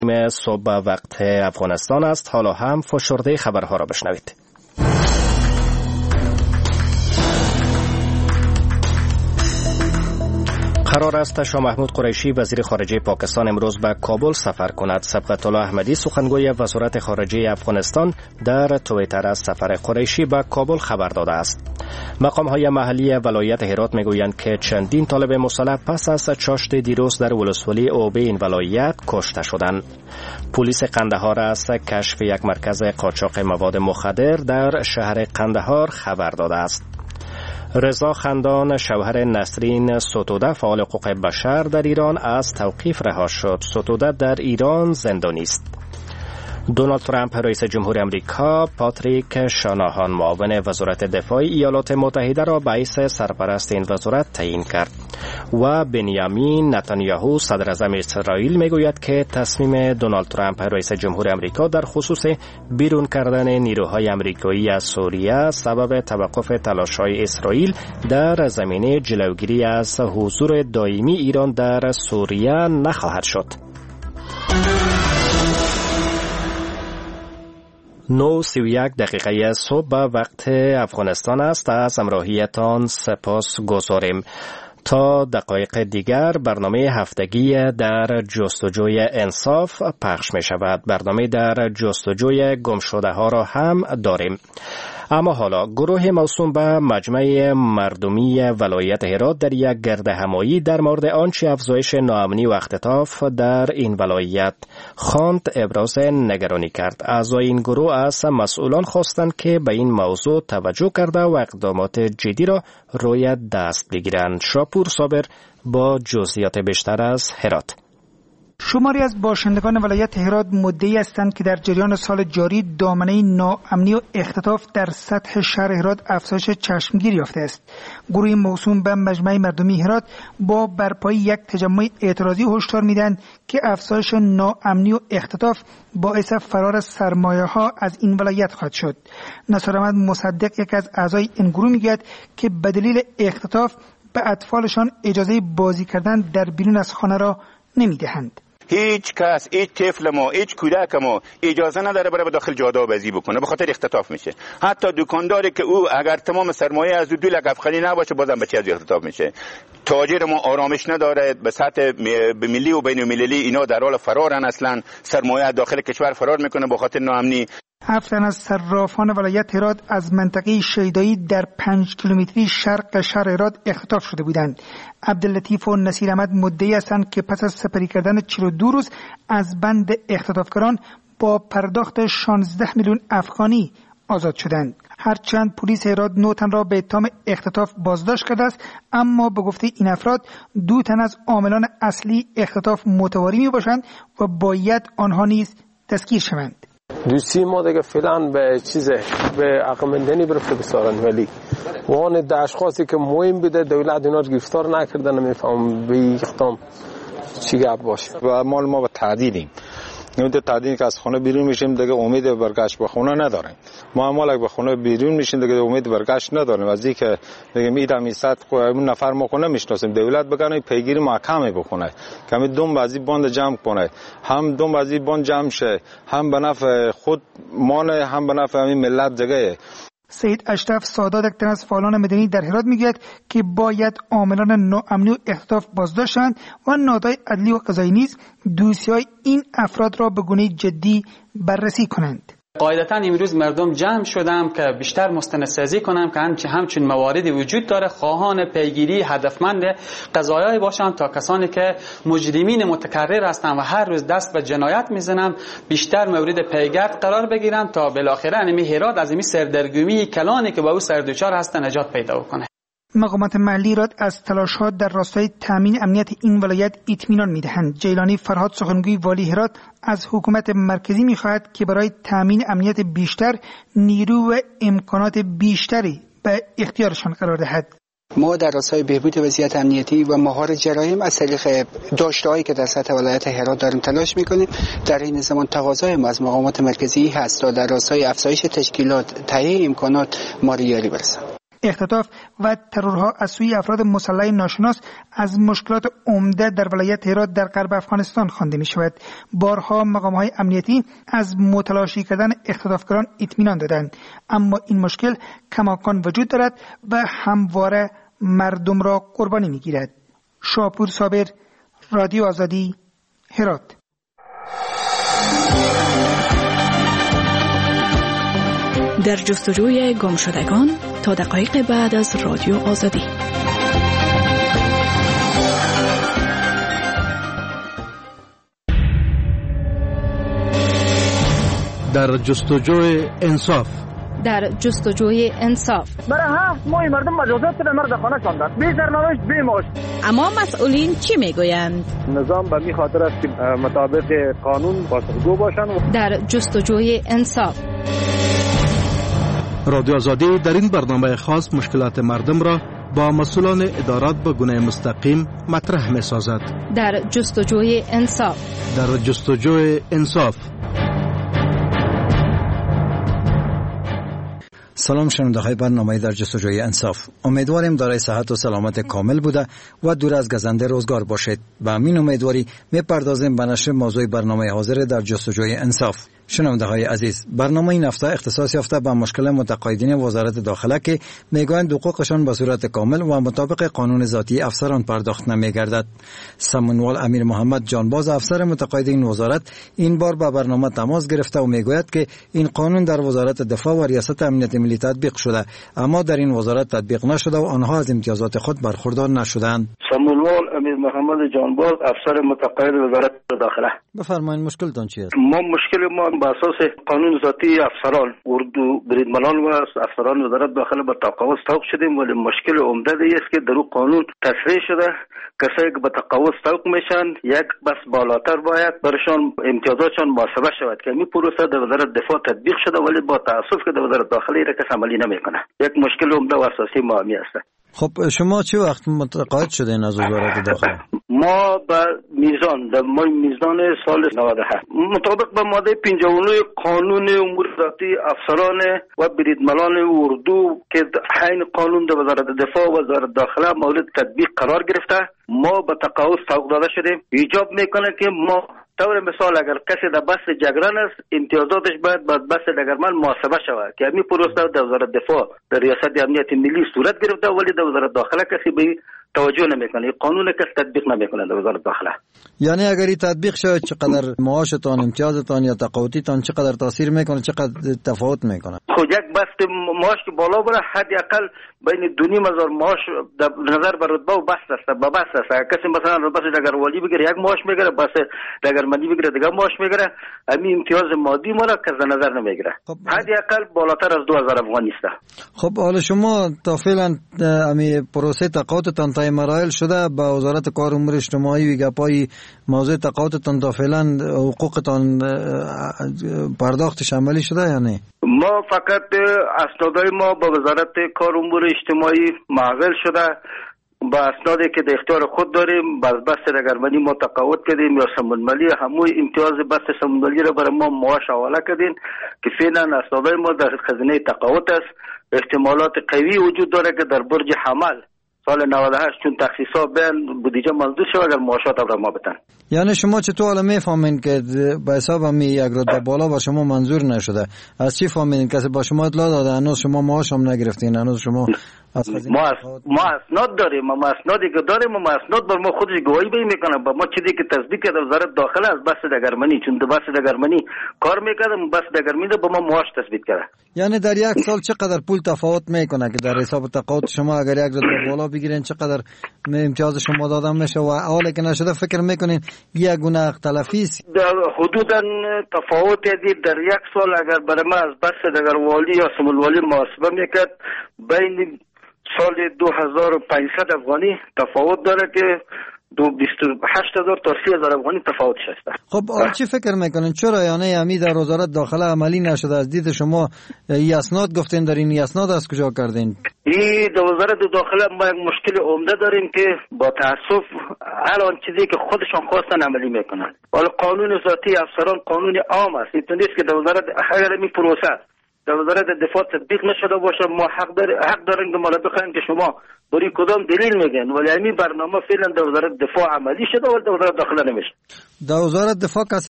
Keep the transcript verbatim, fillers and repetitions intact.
صبح وقت افغانستان است. حالا هم فشرده خبرها را بشنوید. قرار است شاه محمود قریشی وزیر خارجه پاکستان امروز به کابل سفر کند. صبغت الله احمدی سخنگوی وزارت خارجه افغانستان در توییتر از سفر قریشی به کابل خبر داده است. مقام‌های محلی ولایت هرات میگویند که چندین طالب مسلح پس از چاشت دیروز در ولسوالی اوبه این ولایت کشته شدند. پلیس قندهار از کشف یک مرکز قاچاق مواد مخدر در شهر قندهار خبر داده است. رضا خندان شوهر نسرین ستوده فعال حقوق بشر در ایران از توقیف رها شد. ستوده در ایران زندانی است. دونالد ترامپ رئیس جمهور امریکا پاتریک شاناهان معاون وزارت دفاع ایالات متحده را به حیث سرپرست این وزارت تعیین کرد و بنیامین نتانیاهو صدر اعظم اسرائیل میگوید که تصمیم دونالد ترامپ رئیس جمهور امریکا در خصوص بیرون کردن نیروهای امریکایی از سوریه سبب توقف تلاش‌های اسرائیل در زمینه جلوگیری از حضور دائمی ایران در سوریه نخواهد شد. نو سی و یک دقیقه صبح به وقت افغانستان است. از همراهیتان سپاس گذاریم. تا دقایق دیگر برنامه هفتگی در جستجوی انصاف پخش می شود. برنامه در جستجوی گمشده ها را هم داریم. اما حالا گروه موسوم به مجمع مردمی ولایت هرات در یک گردهمایی در مورد آنچه افزایش ناامنی و اختطاف در این ولایت خواند ابراز نگرانی کرد. اعضای این گروه از مسئولان خواستند که به این موضوع توجه کرده و اقدامات جدی را روی دست بگیرند. شاپور صابر با جزئیات بیشتر از هرات. شماری از باشندگان ولایت هرات مدعی هستند که در جریان سال جاری دامنه ناامنی و اختطاف در سطح شهر هرات افزایش چشمگیر یافته است. گروه موسوم به مجمع مردمی هرات با برپایی یک تجمع اعتراضی هشدار میدهند که افزایش ناامنی و اختطاف باعث فرار سرمایه‌ها از این ولایت خواهد شد. نصر احمد مصدق یک از اعضای این گروه میگوید که به دلیل اختطاف به اطفالشان اجازه بازی کردن در بیرون از خانه را نمیدهند. هیچ کس، هیچ طفل ما، هیچ کودک ما اجازه نداره برای به داخل جاده بازی بکنه، به خاطر اختطاف میشه. حتی دکانداری که او اگر تمام سرمایه از دو لک افغانی نباشه بازم بچه از اختطاف میشه. تاجر ما آرامش نداره، به سطح ملی و بین المللی اینا در حال فرارن، اصلا سرمایه از داخل کشور فرار میکنه به خاطر ناامنی. هفت تن از صرافان ولایت هرات از منطقه شیدایی در پنج کیلومتری شرق شهر هرات اختطاف شده بودند. عبداللطیف و نصیر احمد مدعی هستند که پس از سپری کردن چهل و دو روز از بند اختطافگران با پرداخت شانزده میلیون افغانی آزاد شدند. هرچند پلیس هرات نه تن را به اتهام اختطاف بازداشت کرده است، اما به گفته این افراد دو تن از عاملان اصلی اختطاف متواری می باشند و باید آنها نیز دستگیر شوند. دوستی ما دیگه فعلا به چیزه به عقمندنی برفته بسارن، ولی وان ده اشخاصی که مهم بوده دولت اینا رو گرفتار نکرده، نمیفهم به اختام چی گپ باشه. و مال ما به تعدیلیم، نمیده تعدیل که از خونه بیرون میشیم دیگه امید برگشت به خونه نداریم. ما مال به خونه بیرون میشیم دیگه امید برگشت نداریم. از اینکه بگیم ایدم صد اون نفر ما خونه میشناسیم، دولت بگنه پیگیری محکمی بکنه که همین دوم بازی باند جمع کنه، هم دوم بازی باند جمع شه، هم به نفع خود مانه، هم به نفع همین ملت دیگه. سید اشرف سادات یک تن از فعالان مدنی در هرات میگوید که باید عاملان ناامنی و اختطاف بازداشت شوند و نهادهای عدلی و قضایی نیز دوسیهای این افراد را به گونه جدی بررسی کنند. قاعدتاً امروز مردم جمع شدم که بیشتر مستندسازی کنم که همچین مواردی وجود داره، خواهان پیگیری هدفمند قضایایی باشند تا کسانی که مجرمین متکرر هستند و هر روز دست به جنایت میزنند بیشتر مورد پیگرد قرار بگیرند تا بالاخره انمی هرات از این سردرگمی کلانی که با او سردوچار هستند نجات پیدا کنه. مقامات محلی ایراد از تلاش‌ها در راستای تامین امنیت این ولایت اطمینان می‌دهند. جیلانی فرهاد سخنگوی والی هرات از حکومت مرکزی می‌خواهد که برای تامین امنیت بیشتر نیرو و امکانات بیشتری به اختیارشان قرار دهد. ما در راستای بهبود وضعیت امنیتی و مهار جرایم از طریق داشته‌هایی که در سطح ولایت هرات داریم تلاش می‌کنیم. در این زمان تقاضای ما از مقامات مرکزی هست تا در راستای افزایش تشکیلات، تهیه امکانات ما رو یاری برسند. اختطاف و ترورها از سوی افراد مسلح ناشناس از مشکلات عمده در ولایت هرات در غرب افغانستان خوانده می شود. بارها مقام‌های امنیتی از متلاشی کردن اختطافگران اطمینان دادند، اما این مشکل کماکان وجود دارد و همواره مردم را قربانی می گیرد. شاپور صابر، رادیو آزادی، هرات. در جستجوی گم شدگان تا دقایق بعد از رادیو آزادی. در جستجوی انصاف در جستجوی انصاف برای ها ما مردم مجازات به مرد خانه کندند، بی سرنوشت بی معاش. اما مسئولین چی میگویند؟ نظام به می خاطر است که مطابق قانون پاسخگو باشند. در جستجوی انصاف رادیو آزادی در این برنامه خاص مشکلات مردم را با مسئولان ادارات به گونه مستقیم مطرح می سازد. در جستجوی انصاف در جستجوی انصاف. سلام شنونده های برنامه در جستجوی انصاف. امیدواریم دارای صحت و سلامت کامل بوده و دور از گزنده روزگار باشید. با همین امیدواری میپردازیم به نشر موضوع برنامه حاضر در جستجوی انصاف. شنونده های عزیز، برنامه این هفته اختصاص یافته به مشکل متقاعدین وزارت داخله که میگویند حقوقشان به صورت کامل و مطابق قانون ذاتی افسران پرداخت نمیگردد. سمنوال امیر محمد جانباز، افسر متقاعدین وزارت، این بار به برنامه تماس گرفته و میگوید که این قانون در وزارت دفاع و ریاست امنیت ملی تطبیق شده، اما در این وزارت تطبیق نشده و آنها از امتیازات خود برخوردار نشدند. سمنوال امیر محمد جانباز، افسر متقاعد وزارت داخله. بفرمایید مشکلتان چیه؟ ما مشکل ما بر اساس قانون ذاتی افسران اردو بریدمنان و افسران وزارت داخله به تقاعد توقف شدیم، ولی مشکل عمده است که در اون قانون تصریح شده کسایی که به تقاعد توقف میشن یک بس بالاتر باید برشان امتیازاتشان محاسبه شود که این پروسه در وزارت دفاع تطبیق شده، ولی با تاسف که در وزارت داخله را کس عملی نمیکنه. یک مشکل عمده و اساسی ما همی است. خب شما چه وقت متقاعد شدین از وزارت داخله؟ ما به میزان در ماه میزان سال نود و هفت مطابق به ماده پنجاه و نه قانون امور ذاتی افسران و بریدمنان اردو که عین قانون در وزارت دفاع و وزارت داخله مورد تطبیق قرار گرفته، ما به تقاعد توقف داده شدیم. ایجاب میکنه که ما طور مثال اگر کسی در بس جگران است امتیازاتش باید بعد بس جگرمن محاسبه شود که همین پروسه در وزارت دفاع در ریاست امنیت ملی صورت گرفته، ولی در وزارت داخله کسی به توجه نمیکنه. قانون کس تطبیق نمیکنه در وزارت داخله. یعنی اگر این تطبیق شود چقدر معاشتان، امتیازتان یا تقاعدیتان چقدر تاثیر میکنه، چقدر تفاوت میکنه؟ خب یک بست معاش که بالا بره حد اقل بین دو نیم هزار معاش در نظر بر رتبه و بست است. با بست است کسی مثلا رتبه دگروالی بگیره یک معاش میگیره، بس دگرمندی بگیره دیگه معاش میگیره، همین امتیاز مادی ما را کس در نظر نمیگیره. خب حد اقل بالاتر از دو هزار افغانی است. خب حالا شما تا فعلا امی پروسه تقاعدتان تا مراحل شده با وزارت کار امور اجتماعی و گپای موضوع تقاعدتان تا فعلا حقوقتان پرداختش عملی شده یا نه؟ ما فقط اسنادای ما با وزارت کار امور اجتماعی معامل شده، با اسنادی که در اختیار خود داریم باز بست دگرمندی ما تقاعد کردیم یا سمنمالی هموی امتیاز بست سمنمالی را برای ما معاش حواله کردیم که فعلا اسنادای ما در خزینه تقاعد است. احتمالات قوی وجود داره که در برج حمل سال نود و هشت چون تخصیصا بین بودجه منظور شد اگر معاشات را ما بتن. یعنی شما چطور حالا میفهمین که به حساب همی یک رتبه بالا با شما منظور نشده؟ از چی فهمیدین؟ کسی با شما اطلاع داده؟ هنوز شما معاش هم نگرفتین؟ هنوز شما از ما از ما اسناد داریم، ما اسنادی که داریم، ما اسناد بر ما خودش گواهی به میکنه. با ما چیزی که تصدیق کرده وزارت داخله از بس دگرمنی، چون دو بس دگرمنی کار میکردم بس دگرمنی با ما معاش تثبیت کرده. یعنی در یک سال چقدر پول تفاوت میکنه که در حساب تقاعد شما اگر یک رتبه بالا بگیرین چقدر امتیاز شما داده میشه و حالا که نشده فکر میکنین یک گونه حق تلفی است؟ در حدودا تفاوت دید در یک سال اگر برای ما از بس دگروالی یا سمولوالی محاسبه میکرد بین سال دو هزار و پانصد افغانی تفاوت داره که دو بیست و هشت هزار تا سی هزار افغانی تفاوت شده. خب آن چی فکر میکنین چرا یعنی همی در وزارت داخله عملی نشده؟ از دید شما ای اسناد گفتین در این اسناد از کجا کردین؟ ای در وزارت داخله ما یک مشکل عمده داریم که با تاسف الان چیزی که خودشان خواستن عملی میکنن. ولی قانون ذاتی افسران قانون عام است. این نیست که در وزارت اگر می پروسه در وزارت دفاع تطبیق نشده باشه، ما حق دار حق داریم که ما بخوایم که شما برای کدام دلیل میگن، ولی همین برنامه فعلا در وزارت دفاع عملی شده ولی در وزارت داخله نمیشه. در وزارت دفاع